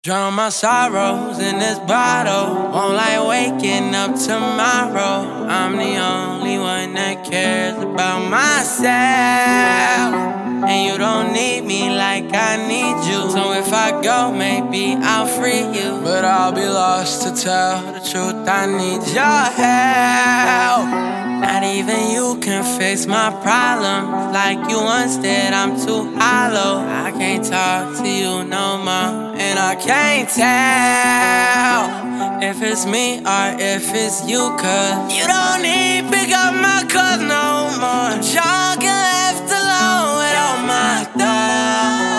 Drown my sorrows in this bottle. Won't like waking up tomorrow. I'm the only one that cares about myself. And you don't need me like I need you. So if I go, maybe I'll free you. But I'll be lost to tell the truth. I need your help. Not even you can fix my problems like you once did. I'm too hollow. I can't talk to you no more, and I can't tell if it's me or if it's you. Cause you don't need pick up my calls no more. I'm drunk and left alone with all my thoughts.